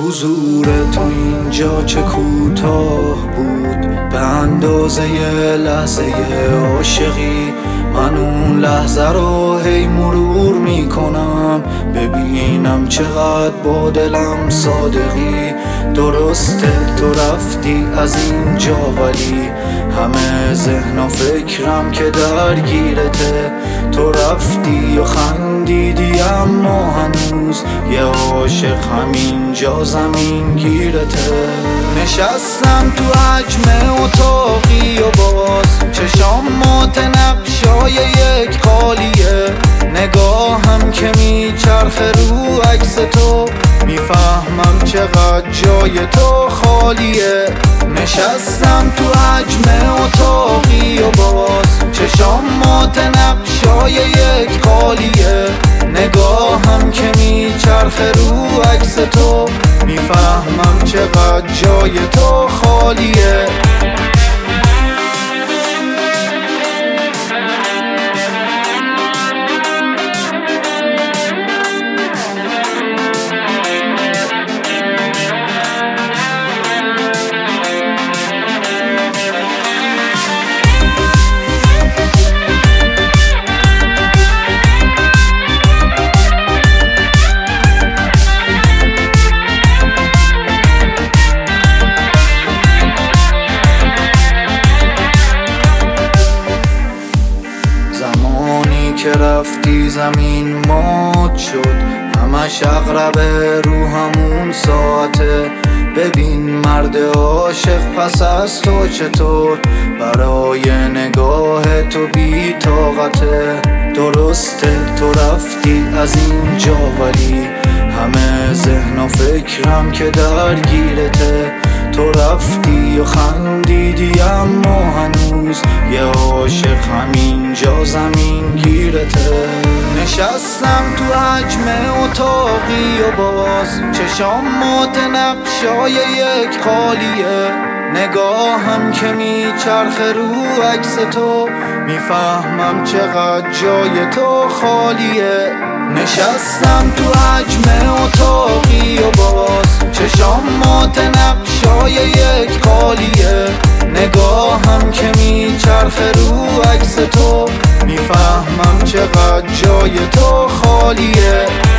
حضور تو اینجا چه کوتاه بود، به اندازه لحظه عاشقی. من اون لحظه رو هی مرور میکنم، ببینم چقدر با دلم صادقی. درسته تو رفتی از اینجا، ولی همه ذهن و فکرم که درگیرته. تو رفتی و خندیدی اما هنوز یه عاشق همینجا زمین گیرته. نشستم تو حجم اتاقی و باز چشام مات نقشای یک خالیه. نگاهم که میچرخه رو عکس تو، میفهمم چقدر جای تو خالیه. نشستم تو حجم اتاقی و باز چشام مات نقشای یک خالیه. نگاهم که میچرخه رو عکس تو، میفهمم چقدر جای تو خالیه. که رفتی زمین مات شد، همش اقربه رو همون ساعته. ببین مرد عاشق پس از تو چطور، برای نگاه تو بی طاقته. درسته تو رفتی از اینجا، ولی همه ذهن و فکرم که درگیرته. تو رفتی و خندیدی اما هنوز یه عاشق همینجا زمین گیرته. نشستم تو حجم اتاقی و باز چشام مات نقشای یک خالیه. نگاهم که میچرخه رو عکس تو، میفهمم چقدر جای تو خالیه. نشستم تو حجم اتاقی و باز چشام مات نقشای یک خالیه. نگاهم که میچرخه رو عکس تو، میفهمم چقدر جای تو خالیه.